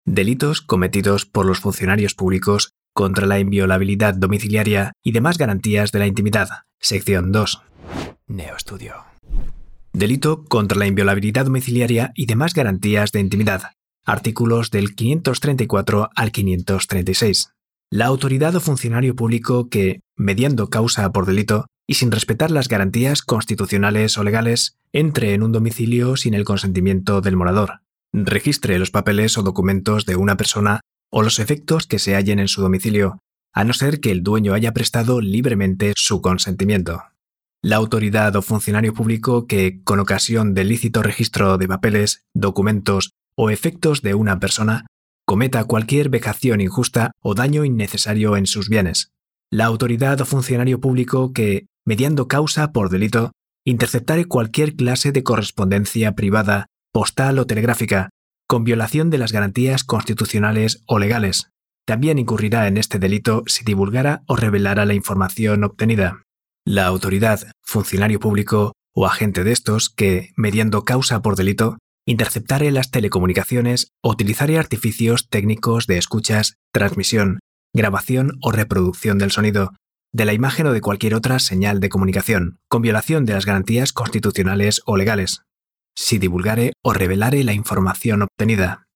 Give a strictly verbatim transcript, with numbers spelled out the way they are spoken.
Delitos cometidos por los funcionarios públicos contra la inviolabilidad domiciliaria y demás garantías de la intimidad. Sección dos. NeoEstudio. Delito contra la inviolabilidad domiciliaria y demás garantías de intimidad. Artículos del quinientos treinta y cuatro al quinientos treinta y seis. La autoridad o funcionario público que, mediando causa por delito y sin respetar las garantías constitucionales o legales, entre en un domicilio sin el consentimiento del morador, registre los papeles o documentos de una persona o los efectos que se hallen en su domicilio, a no ser que el dueño haya prestado libremente su consentimiento. La autoridad o funcionario público que, con ocasión del lícito registro de papeles, documentos o efectos de una persona, cometa cualquier vejación injusta o daño innecesario en sus bienes. La autoridad o funcionario público que, mediando causa por delito, interceptare cualquier clase de correspondencia privada, postal o telegráfica, con violación de las garantías constitucionales o legales. También incurrirá en este delito si divulgara o revelara la información obtenida. La autoridad, funcionario público o agente de estos que, mediando causa por delito, interceptare las telecomunicaciones o utilizare artificios técnicos de escuchas, transmisión, grabación o reproducción del sonido, de la imagen o de cualquier otra señal de comunicación, con violación de las garantías constitucionales o legales, si divulgare o revelare la información obtenida.